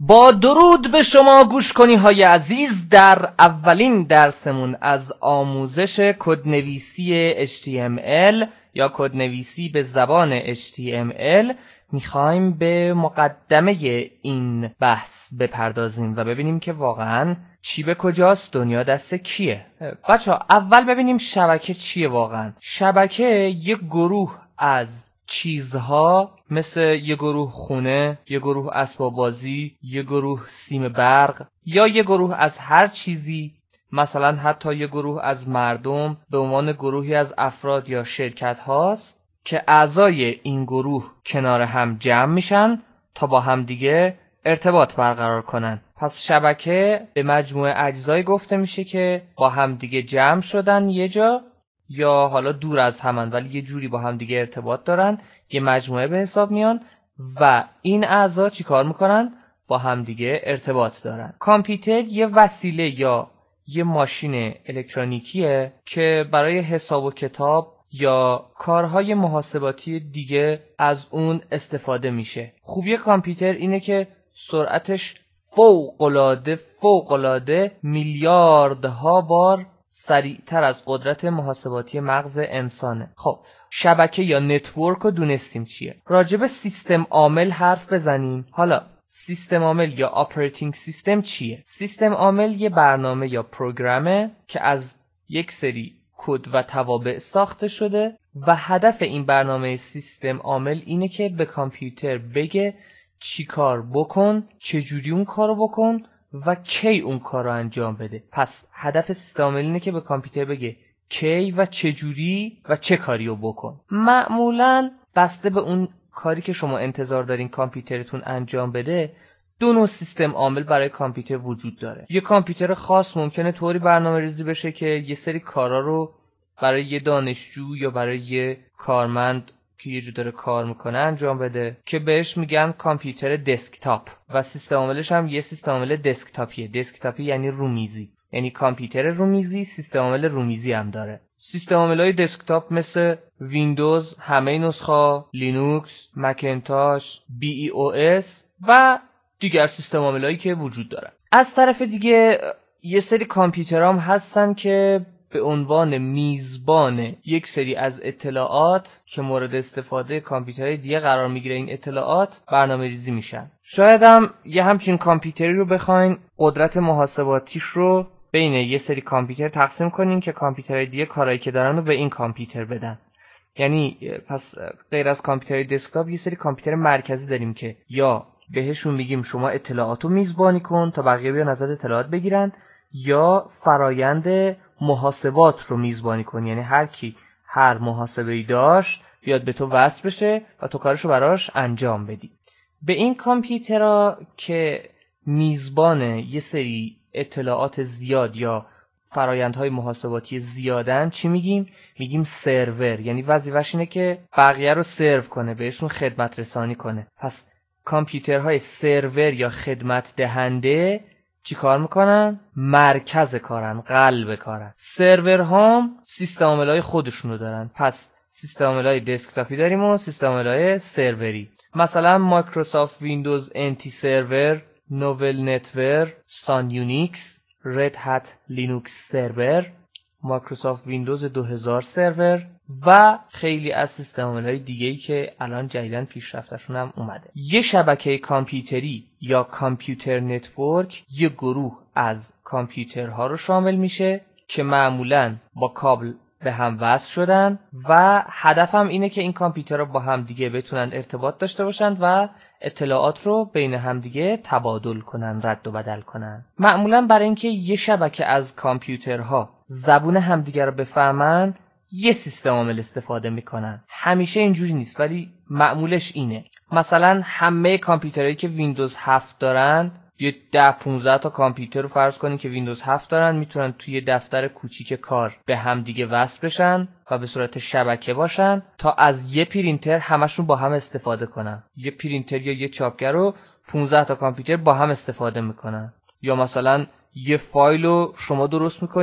با درود به شما گوش کنی های عزیز، در اولین درسمون از آموزش کدنویسی HTML یا کدنویسی به زبان HTML میخوایم به مقدمه این بحث بپردازیم و ببینیم که واقعا چی به کجاست، دنیا دست کیه. بچه اول ببینیم شبکه چیه واقعا. شبکه یک گروه از چیزها مثل یه گروه خونه، یه گروه اسباب بازی، یه گروه سیم برق یا یه گروه از هر چیزی، مثلا حتی یه گروه از مردم به عنوان گروهی از افراد یا شرکت هاست که اعضای این گروه کنار هم جمع میشن تا با هم دیگه ارتباط برقرار کنن. پس شبکه به مجموعه اجزای گفته میشه که با هم دیگه جمع شدن یه جا یا حالا دور از همن ولی یه جوری با هم دیگه ارتباط دارن، یه مجموعه به حساب میان و این اعضا چی کار میکنن؟ با هم دیگه ارتباط دارن. کامپیوتر یه وسیله یا یه ماشین الکترونیکیه که برای حساب و کتاب یا کارهای محاسباتی دیگه از اون استفاده میشه. خوبی کامپیوتر اینه که سرعتش فوق‌العاده میلیاردها بار سریعتر از قدرت محاسباتی مغز انسانه. خب شبکه یا نتورک رو دونستیم چیه. راجب سیستم عامل حرف بزنیم. حالا سیستم عامل یا اپراتینگ سیستم چیه؟ سیستم عامل یه برنامه یا پروگرامه که از یک سری کد و توابع ساخته شده و هدف این برنامه سیستم عامل اینه که به کامپیوتر بگه چی کار بکن، چجوری اون کارو بکن و کی اون کار رو انجام بده. پس هدف سیستم عامل اینه که به کامپیوتر بگه کی و چجوری و چه کاری رو بکن. معمولاً بسته به اون کاری که شما انتظار دارین کامپیوترتون انجام بده، دو نوع سیستم عامل برای کامپیوتر وجود داره. یه کامپیوتر خاص ممکنه طوری برنامه ریزی بشه که یه سری کارا رو برای یه دانشجو یا برای یه کارمند که یه جو داره کار میکنه انجام بده که بهش میگن کامپیوتر دسکتاپ و سیستم عاملش هم یه سیستم عامل دسکتاپیه. دسکتاپی یعنی رومیزی، یعنی کامپیوتر رومیزی سیستم عامل رومیزی هم داره. سیستم عامل‌های دسکتاپ مثل ویندوز، همه نسخه‌ها، لینوکس، مکینتاش، BeOS و دیگر سیستم عامل‌هایی که وجود دارن. از طرف دیگه یه سری کامپیوترام هستن که به عنوان میزبان یک سری از اطلاعات که مورد استفاده کامپیوترهای دیگه قرار میگیره این اطلاعات برنامه ریزی میشن. شاید هم یه همچین کامپیوتری رو بخواین قدرت محاسباتیش رو بین یه سری کامپیوتر تقسیم کنین که کامپیوترهای دیگه کارایی که دارن رو به این کامپیوتر بدن. یعنی پس غیر از کامپیوترهای دسکتاپ یه سری کامپیوتر مرکزی داریم که یا بهشون میگیم شما اطلاعاتو میزبانی کن تا بقیه بیان ازت اطلاعات بگیرن، یا فرایند محاسبات رو میزبانی کن، یعنی هر کی هر محاسبه‌ای داشت بیاد به تو وصل بشه و تو کارشو براش انجام بدی. به این کامپیوترها که میزبان یه سری اطلاعات زیاد یا فرایندهای محاسباتی زیادن چی میگیم؟ میگیم سرور، یعنی وظیفه‌ش اینه که بقیه رو سرو کنه، بهشون خدمت رسانی کنه. پس کامپیوترهای سرور یا خدمت دهنده چی کار میکنن؟ مرکز کارن، قلب کارن. سرورها هم سیستم عاملای خودشونو دارن. پس سیستم عاملای دسکتاپی داریم و سیستم عاملای سروری. مثلا مایکروسافت ویندوز انتی سرور، نوول نتور، سان یونیکس، رد هات لینوکس سرور، مایکروسافت ویندوز 2000 سرور و خیلی از سیستم عاملای دیگه‌ای که الان جدیداً پیشرفتشون هم اومده. یه شبکه کامپیوتری یا کامپیوتر نتورک یه گروه از کامپیوترها رو شامل میشه که معمولاً با کابل به هم وصل شدن و هدفم اینه که این کامپیوترها با هم دیگه بتونن ارتباط داشته باشن و اطلاعات رو بین هم دیگه تبادل کنن، رد و بدل کنن. معمولاً برای اینکه یه شبکه از کامپیوترها زبون همدیگه رو بفهمن یه سیستم عامل استفاده میکنن. همیشه اینجوری نیست ولی معمولش اینه. مثلا همه کامپیوترهایی که ویندوز 7 دارن، یه 10-15 تا کامپیوتر رو فرض کنین که ویندوز 7 دارن، میتونن توی دفتر کوچیک کار به هم دیگه وصل بشن و به صورت شبکه باشن تا از یه پرینتر همشون با هم استفاده کنن. یه پرینتر یا یه چاپگر رو 15 تا کامپیوتر با هم استفاده میکنن. یا مثلا یه فایل رو شما درست میکنی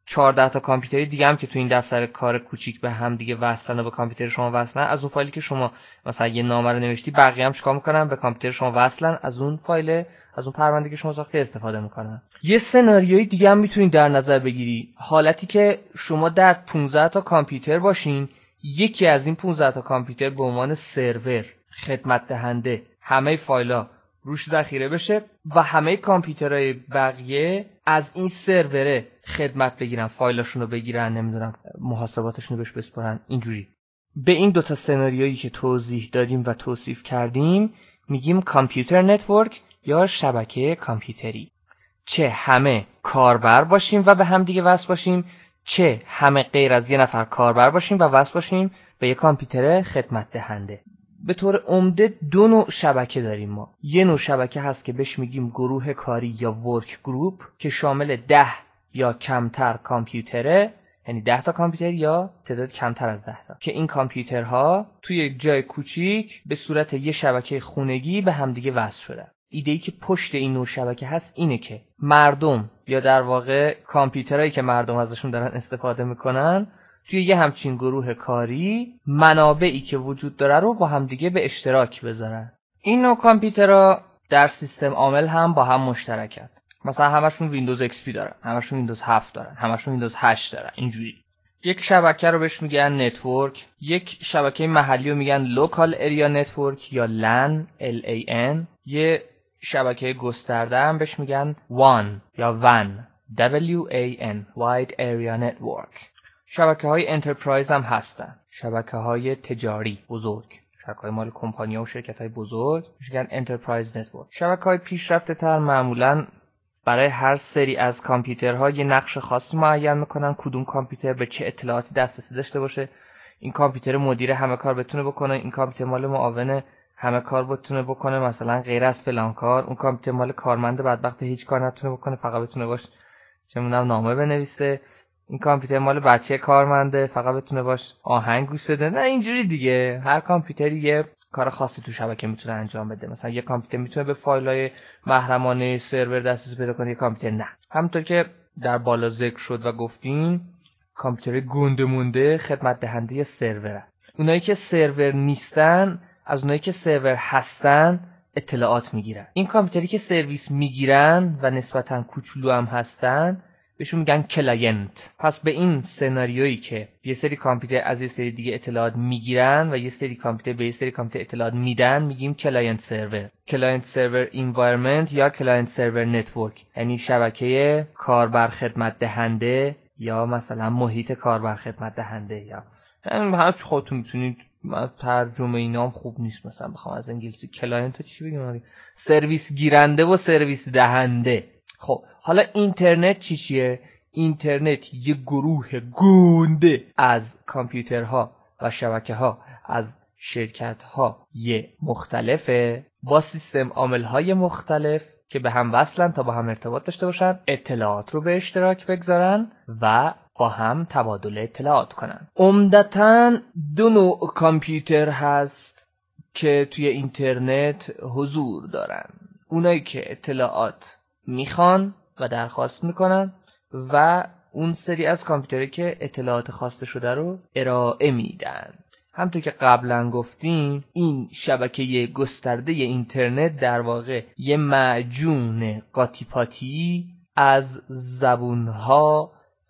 14 تا کامپیوتر دیگه هم که تو این دفتر کار کوچیک به هم دیگه وصلن و به کامپیوتر شما وصلن، از اون فایلی که شما مثلا یه نامه رو نوشتی بقیه هم چیکار میکنن؟ به کامپیوتر شما وصلن، از اون فایل، از اون پرونده که شما ساختی استفاده میکنن. یه سناریوی دیگه هم میتونید در نظر بگیری، حالتی که شما در 15 تا کامپیوتر باشین، یکی از این 15 تا کامپیوتر به عنوان سرور خدمت دهنده همه فایل‌ها روش ذخیره بشه و همه کامپیوترهای بقیه از این سروره خدمت بگیرن، فایلاشون رو بگیرن، نمیدونم محاسباتشون رو بهش بسپارن. اینجوری به این دوتا سناریویی که توضیح دادیم و توصیف کردیم میگیم کامپیوتر نتورک یا شبکه کامپیوتری. چه همه کاربر باشیم و به هم دیگه وصل باشیم، چه همه غیر از یه نفر کاربر باشیم و وصل باشیم به یه کامپیوتر خدمت دهنده. به طور عمده دو نوع شبکه داریم ما. یه نوع شبکه هست که بهش میگیم گروه کاری یا ورک گروپ که شامل 10 یا کمتر کامپیوتره، یعنی 10 تا کامپیوتر یا تعداد کمتر از 10 تا، که این کامپیوترها توی یک جای کوچیک به صورت یه شبکه خونگی به همدیگه وصل شدن. ایده‌ای که پشت این نوع شبکه هست اینه که مردم یا در واقع کامپیوترهایی که مردم ازشون دارن استفاده میکنن توی یه همچین گروه کاری منابعی که وجود داره رو با هم دیگه به اشتراک بذارن. این نوع کامپیوترها در سیستم عامل هم با هم مشترکن. مثلا همشون ویندوز XP دارن، همشون ویندوز 7 دارن، همشون ویندوز 8 دارن. اینجوری یک شبکه رو بهش میگن نتورک، یک شبکه محلی رو میگن لوکال اریا نتورک یا LAN LAN، یه شبکه گسترده هم بهش میگن WAN یا WAN WAN Wide Area Network. شبکه های انترپرایز هم هستن، شبکه های تجاری بزرگ، شبکه های مال کمپانی ها و شرکت های بزرگ میگن انترپرایز نتورک. شبکه های پیشرفته تر معمولا برای هر سری از کامپیوترها یه نقش خاصی معین میکنن، کدوم کامپیوتر به چه اطلاعاتی دسترسی داشته باشه. این کامپیوتر مدیر همه کار بتونه بکنه، این کامپیوتر مال معاون همه کار بتونه بکنه، مثلا غیر از فلان کار. اون کامپیوتر مال کارمند بدبخت هیچ کار نتونه بکنه، فقط بتونه باش چه میدونم نامه بنویسه. این کامپیوتر مال بچه کارمنده، فقط بتونه باش آهنگ گوش بده. نه اینجوری دیگه، هر کامپیوتری یه کار خاصی تو شبکه میتونه انجام بده. مثلا یه کامپیوتر میتونه به فایل‌های محرمانه سرور دسترسی پیدا کنه، یه کامپیوتر نه. همونطور که در بالا ذکر شد و گفتیم، کامپیوتر گنده مونده خدمت دهنده سرور. اونایی که سرور نیستن از اونایی که سرور هستن اطلاعات میگیرن. این کامپیوتری که سرویس میگیرن و نسبتاً کوچولو هم هستن بهشون میگن کلاینت. پس به این سناریویی که یه سری کامپیوتر از یه سری دیگه اطلاعات میگیرن و یه سری کامپیوتر به یه سری کامپیوتر اطلاعات میدن میگیم کلاینت سرور. کلاینت سرور انوایرمنت یا کلاینت سرور نتورک، یعنی شبکه کاربر خدمت دهنده یا مثلا محیط کاربر خدمت دهنده. یا همین خودتون میتونید، ترجمه اینام خوب نیست، مثلا بخوام از انگلیسی کلاینت چی بگم، سرویس گیرنده و سرویس دهنده. خب حالا اینترنت چیه؟ اینترنت یه گروه گنده از کامپیوترها و شبکه‌ها از شرکت‌ها مختلفه با سیستم عامل‌های مختلف که به هم وصلن تا با هم ارتباط داشته باشن، اطلاعات رو به اشتراک بگذارن و با هم تبادل اطلاعات کنن. عمدتاً دو نوع کامپیوتر هست که توی اینترنت حضور دارن. اونایی که اطلاعات میخوان و درخواست میکنن و اون سری از کامپیوتری که اطلاعات خواسته شده رو ارائه میدن. همونطور که قبلا گفتیم این شبکه گسترده اینترنت در واقع یه معجون قاطی پاتی از زبونها،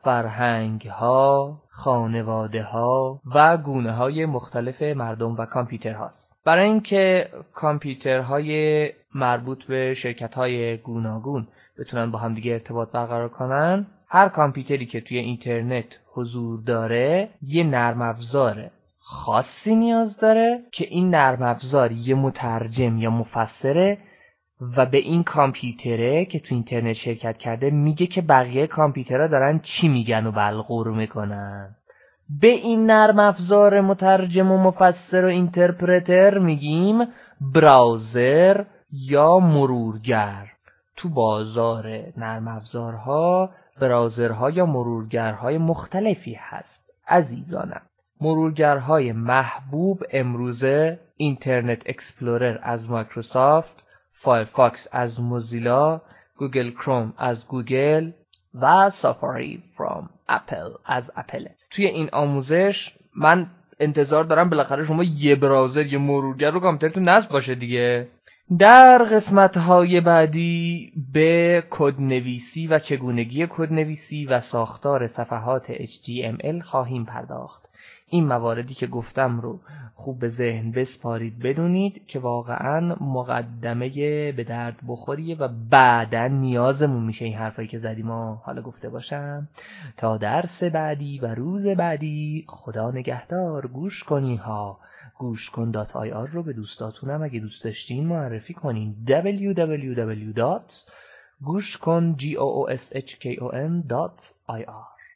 فرهنگها، خانواده‌ها و گونه‌های مختلف مردم و کامپیوتر هاست. برای اینکه کامپیوترهای مربوط به شرکت‌های گوناگون بتونن با هم دیگه ارتباط برقرار کنن، هر کامپیوتری که توی اینترنت حضور داره یه نرم افزار خاصی نیاز داره که این نرم افزار یه مترجم یا مفسره و به این کامپیوتره که تو اینترنت شرکت کرده میگه که بقیه کامپیوترها دارن چی میگن و بلغور میکنن. به این نرم افزار مترجم و مفسر و اینترپرتر میگیم براوزر یا مرورگر. تو بازار نرم افزارها براوزرها یا مرورگرهای مختلفی هست عزیزانم. مرورگرهای محبوب امروزه اینترنت اکسپلورر از مایکروسافت، فایرفاکس از موزیلا، گوگل کروم از گوگل و سافاری from اپل از اپل. توی این آموزش من انتظار دارم بالاخره شما یه براوزر یه مرورگر رو کامپیوترتون نصب باشه دیگه. در قسمت‌های بعدی به کدنویسی و چگونگی کدنویسی و ساختار صفحات HTML خواهیم پرداخت. این مواردی که گفتم رو خوب به ذهن بسپارید، بدونید که واقعا مقدمه به درد بخوریه و بعداً نیازمون میشه این حرفایی که زدیم حالا گفته باشم. تا درس بعدی و روز بعدی خدا نگهدار. گوش کنی ها، گوش کن .ir رو به دوستاتونم اگه دوست داشتین معرفی کنین. www.gushkon.ir